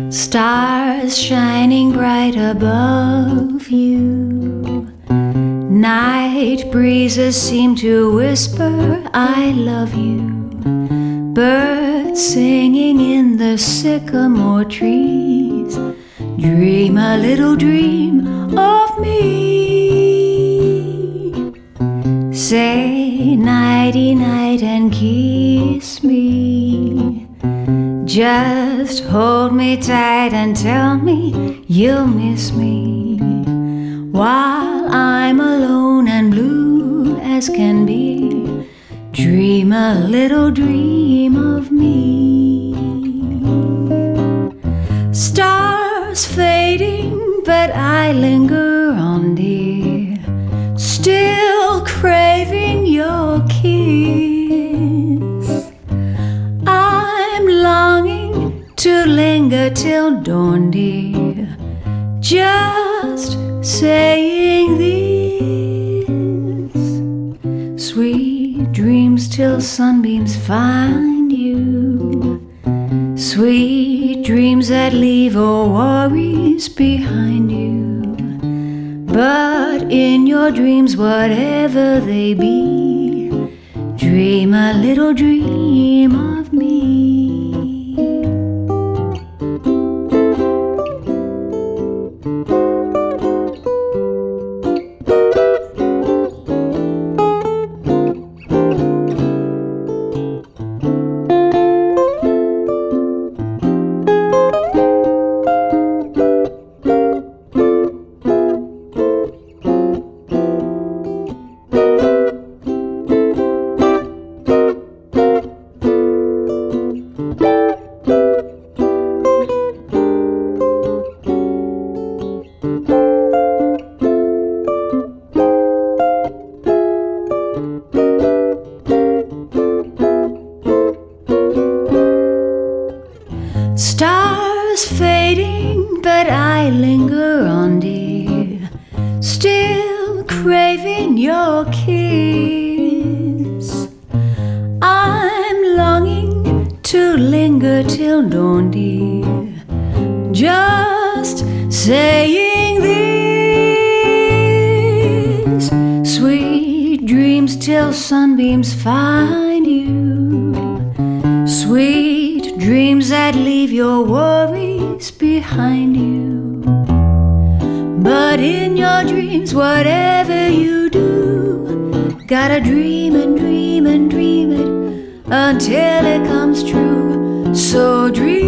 Stars shining bright above you. Night breezes seem to whisper, I love you. Birds singing in the sycamore trees. Dream a little dream of me. Say nighty-night and kiss me. Just hold me tight and tell me you'll miss me. While I'm alone and blue as can be, dream a little dream of me. Stars fading, but I linger on, dear, still craving your kiss. I'm longing to linger till dawn, dear, just saying this. Sweet dreams till sunbeams find you. Sweet dreams that leave all worries behind you. But in your dreams, whatever they be, dream a little dream of me. Stars fading, but I linger on, dear, still craving your kiss. I'm longing to linger till dawn, dear, just saying this. Sweet dreams till sunbeams find you. Sweet dreams that leave your worries behind you. But in your dreams, whatever you do, gotta dream and dream and dream it until it comes true. So dream